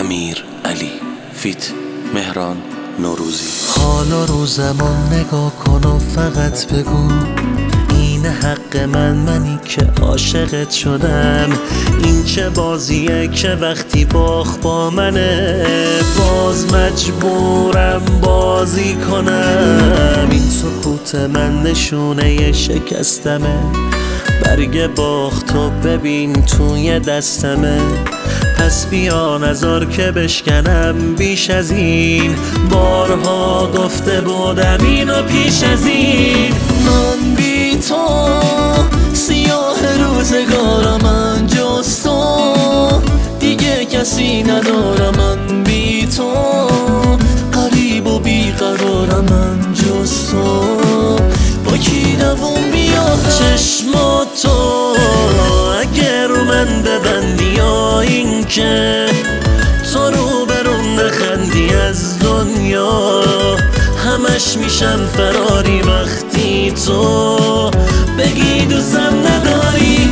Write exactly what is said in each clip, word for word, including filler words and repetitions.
امیرعلی فیت مهران نوروزی. حالا رو زمان نگاه کن و فقط بگو این حق من، منی که عاشقت شدم. این چه بازیه که وقتی باخت با منه باز مجبورم بازی کنم. این سکوت من نشونه شکستمه، برگ باختو ببین توی دستمه. پس بیا نذار که بشکنم بیش از این، بارها گفته بودم اینو پیش از این. من بی تو سیاه روزگارم، من جز تو دیگه کسی ندارم. من بی تو غریب و بیقرارم، من جز تو با کی دووم بیارم. چشماتو اگر رو من ببندی یا این که تو رو برون نخندی از دنیا، همش میشم فراری وقتی تو بگی دوستم نداری.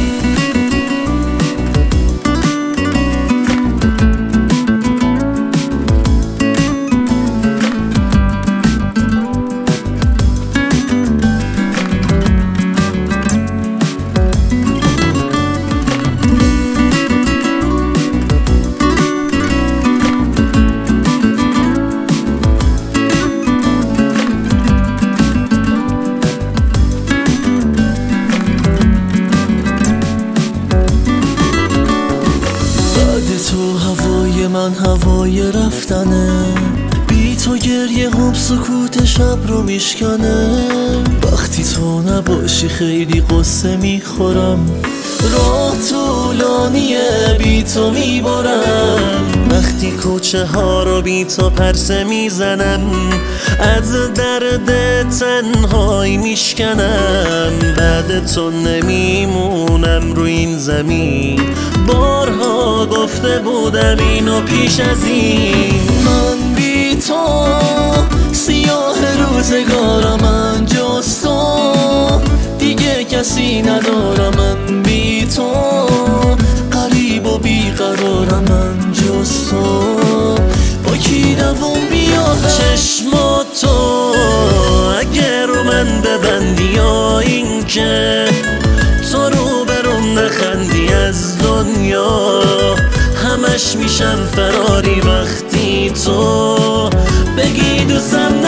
تو هوای من هوای رفتنه، بی تو گریه هم سکوت شب رو میشکنه. وقتی تو نباشی خیلی قصه میخورم، راه طولانیه بی تو میبارم. وقتی کوچه ها رو بی تو پرسه میزنم، از درد تنهایی میشکنم. بعد تو نمیمونم رو این زمین، بارها گفته بودم اینو پیش از این. من بی تو سیاه روزگارم، من جز تو دیگه کسی ندارم. من بی تو غریب و بیقرارم، من جز تو با کی دووم بیارم. چشماتو اگر رو من ببندی یا این که تو رو برون نخندی از دنیا، همش میشم فراری وقتی تو بگی دوستم